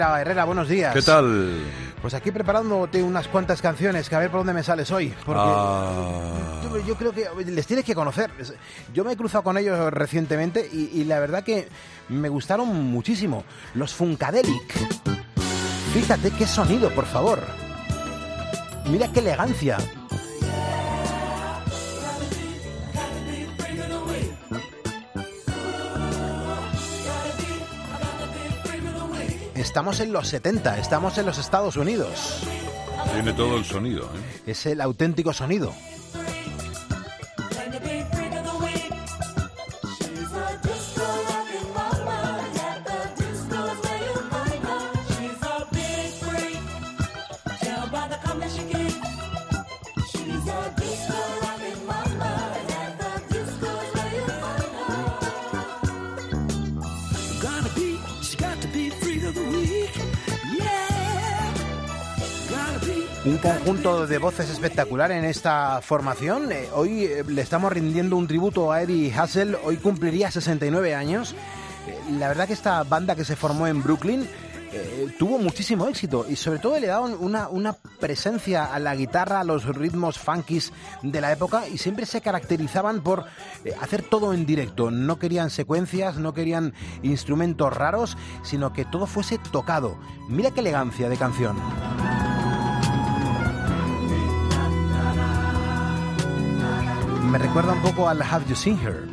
Herrera, buenos días. ¿Qué tal? Pues aquí preparándote unas cuantas canciones, que a ver por dónde me sales hoy. Porque yo creo que les tienes que conocer. Yo me he cruzado con ellos recientemente y la verdad que me gustaron muchísimo. Los Funkadelic. Fíjate qué sonido, por favor. Mira qué elegancia. Estamos en los 70, estamos en los Estados Unidos. Tiene todo el sonido, ¿eh? Es el auténtico sonido. Un conjunto de voces espectacular en esta formación. Hoy le estamos rindiendo un tributo a Eddie Hassel. Hoy cumpliría 69 años. La verdad que esta banda que se formó en Brooklyn tuvo muchísimo éxito y sobre todo le daban una presencia a la guitarra, a los ritmos funkis de la época, y siempre se caracterizaban por hacer todo en directo. No querían secuencias, no querían instrumentos raros, sino que todo fuese tocado. Mira qué elegancia de canción. Me recuerda un poco al Have You Seen Her.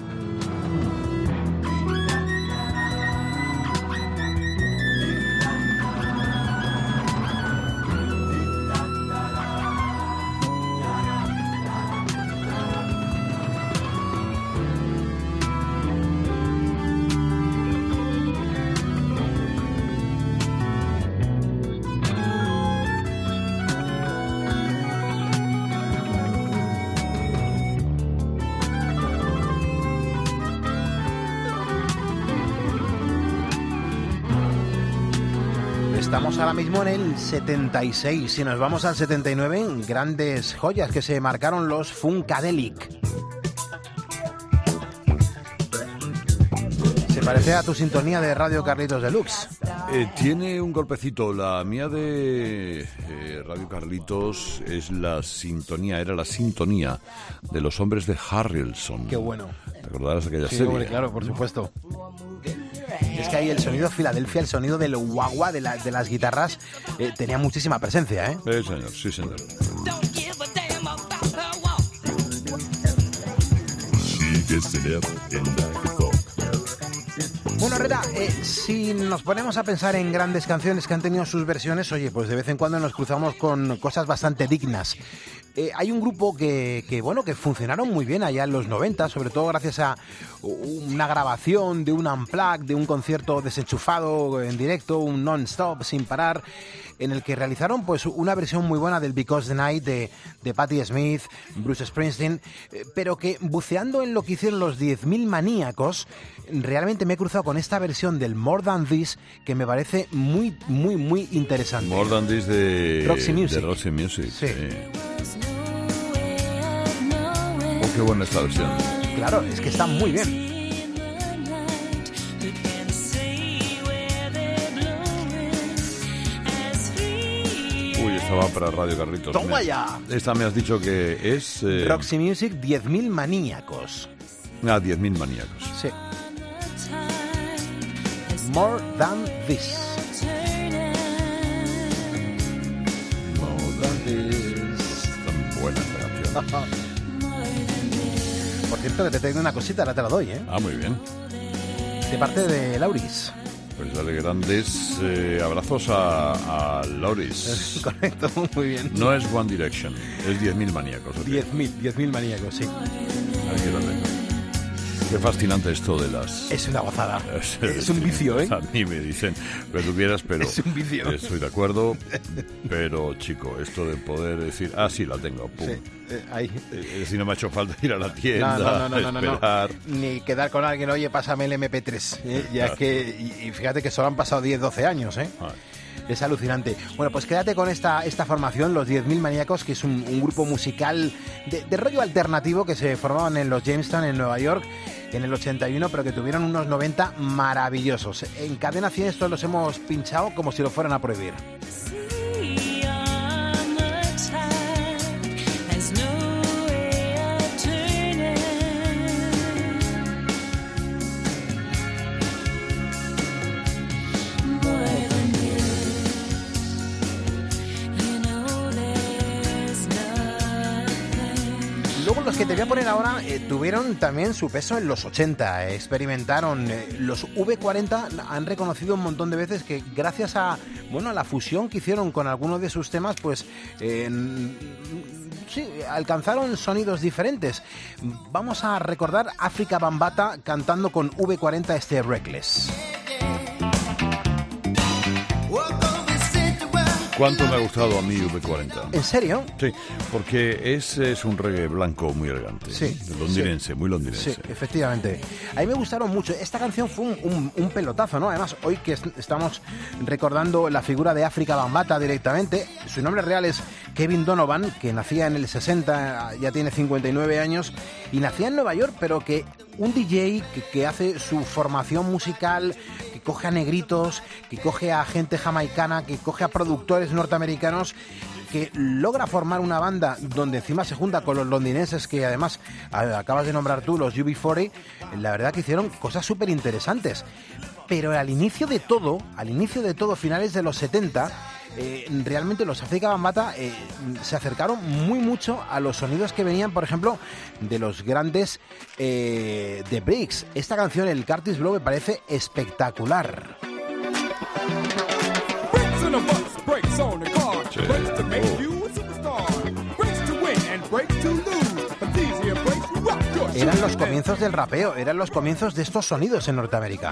Estamos ahora mismo en el 76. Si nos vamos al 79, grandes joyas que se marcaron los Funkadelic. Se parece a tu sintonía de Radio Carlitos Deluxe. Tiene un golpecito. La mía de Radio Carlitos es la sintonía, era la sintonía de Los Hombres de Harrelson. Qué bueno. ¿Te acordarás de aquella sí, serie? Hombre, claro, por supuesto. Es que ahí el sonido Filadelfia, el sonido del guagua de las guitarras, tenía muchísima presencia, ¿eh? Sí, señor, sí, señor. Bueno, Herrera, si nos ponemos a pensar en grandes canciones que han tenido sus versiones, oye, pues de vez en cuando nos cruzamos con cosas bastante dignas. Hay un grupo que funcionaron muy bien allá en los 90, sobre todo gracias a una grabación de un unplugged, de un concierto desenchufado en directo, un non-stop, sin parar, en el que realizaron pues una versión muy buena del Because the Night de Patti Smith, Bruce Springsteen, pero que buceando en lo que hicieron los 10.000 Maníacos, realmente me he cruzado con esta versión del More Than This, que me parece muy, muy, muy interesante. More Than This de Roxy Music. De Roxy Music. Sí. Oh, qué buena esta versión. Claro, es que está muy bien. Uy, esta va para Radio Carlitos. ¡Toma ya! Esta me has dicho que es... Roxy Music, 10.000 Maníacos. 10.000 Maníacos. Sí. More Than This. More Than This. Tan buena esta canción. Por cierto, que te tengo una cosita, ahora te la doy, ¿eh? Muy bien. De parte de Lauris. Pues dale grandes abrazos a Lauris. Correcto, muy bien. No es One Direction, es 10.000 Maníacos. 10.000 Maníacos, sí. Aquí lo tengo. Qué fascinante esto de las... Es una gozada. Es un vicio, ¿eh? A mí me dicen que tú quieras, pero... Es un vicio. Estoy de acuerdo, pero, chico, esto de poder decir... sí, la tengo, pum. Sí, ahí. Si no me ha hecho falta ir a la tienda, no. esperar... Ni quedar con alguien, oye, pásame el MP3. Ya es que... Y fíjate que solo han pasado 10, 12 años, ¿eh? Es alucinante. Bueno, pues quédate con esta formación, los 10.000 Maníacos, que es un grupo musical de rollo alternativo que se formaban en los Jamestown, en Nueva York, en el 81, pero que tuvieron unos 90 maravillosos. En Cadena 100 estos los hemos pinchado como si lo fueran a prohibir. Luego los que te voy a poner ahora tuvieron también su peso en los 80, experimentaron. Los V40 han reconocido un montón de veces que gracias a la fusión que hicieron con algunos de sus temas, pues sí, alcanzaron sonidos diferentes. Vamos a recordar Afrika Bambaataa cantando con V40 este Reckless. ¿Cuánto me ha gustado a mí V40? ¿En serio? Sí, porque es un reggae blanco muy elegante. Sí. Londinense, muy londinense. Sí, efectivamente. A mí me gustaron mucho. Esta canción fue un pelotazo, ¿no? Además, hoy que estamos recordando la figura de Afrika Bambaataa directamente, su nombre real es Kevin Donovan, que nacía en el 60, ya tiene 59 años, y nacía en Nueva York, pero que un DJ que hace su formación musical, que coge a negritos, que coge a gente jamaicana, que coge a productores norteamericanos, que logra formar una banda donde encima se junta con los londinenses que además acabas de nombrar tú, los UB40, la verdad que hicieron cosas súper interesantes. Pero al inicio de todo, finales de los 70, realmente los Afrika Bambaataa se acercaron muy mucho a los sonidos que venían, por ejemplo, de los grandes The Breaks. Esta canción, el Curtis Blow, me parece espectacular. Eran los comienzos del rapeo, eran los comienzos de estos sonidos en Norteamérica.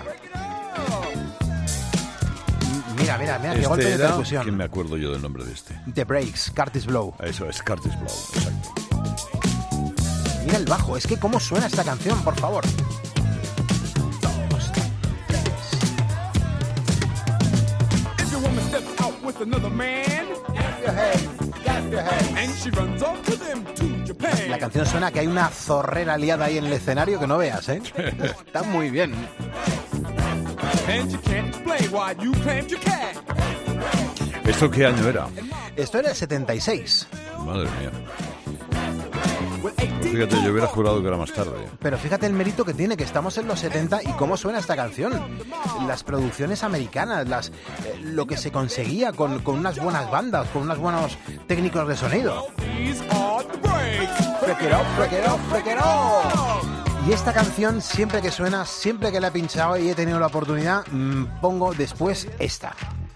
Mira, qué golpe de percusión. ¿Quién me acuerdo yo del nombre de este? The Breaks, Curtis Blow. Eso es, Curtis Blow, exacto. Mira el bajo, es que cómo suena esta canción, por favor. La canción suena que hay una zorrera liada ahí en el escenario que no veas, ¿eh? Está muy bien. ¿Esto qué año era? Esto era el 76. Madre mía. Fíjate, yo hubiera jurado que era más tarde. Pero fíjate el mérito que tiene, que estamos en los 70 y cómo suena esta canción. Las producciones americanas, lo que se conseguía con unas buenas bandas, con unos buenos técnicos de sonido. Freak it up, freak it up, freak it up. Y esta canción, siempre que suena, siempre que la he pinchado y he tenido la oportunidad, pongo después esta.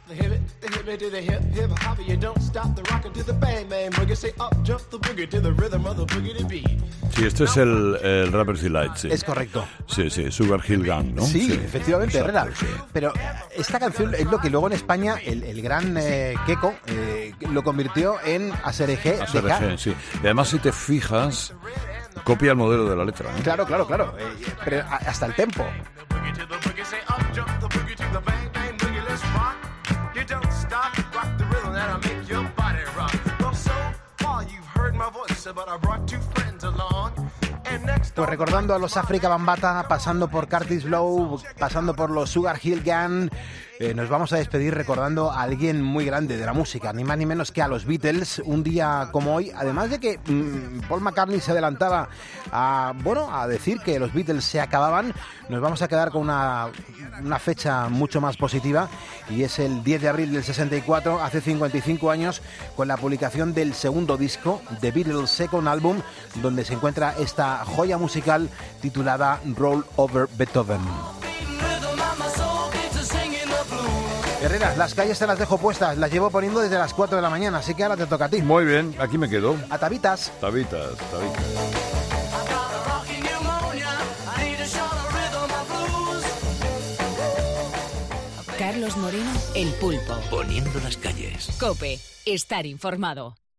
Sí, este es el Rapper's Delight, sí. Es correcto. Sí, Sugar Hill Gang, ¿no? Sí, efectivamente, Herrera. Pero esta canción es lo que luego en España el gran Keko lo convirtió en Aserejé de K. Sí. Y además, si te fijas, copia el modelo de la letra, ¿no? Claro. Pero hasta el tempo. Pues recordando a los Afrika Bambaataa, pasando por Curtis Blow, pasando por los Sugar Hill Gang, nos vamos a despedir recordando a alguien muy grande de la música, ni más ni menos que a los Beatles, un día como hoy, además de que Paul McCartney se adelantaba a decir que los Beatles se acababan. Nos vamos a quedar con una fecha mucho más positiva, y es el 10 de abril del 64, hace 55 años, con la publicación del segundo disco, The Beatles Second Album, donde se encuentra esta joya musical titulada Roll Over Beethoven. Herrera, las calles te las dejo puestas, las llevo poniendo desde las 4 de la mañana, así que ahora te toca a ti. Muy bien, aquí me quedo. A tabitas. Tabitas. Carlos Moreno, El Pulpo. Poniendo las calles. COPE, estar informado.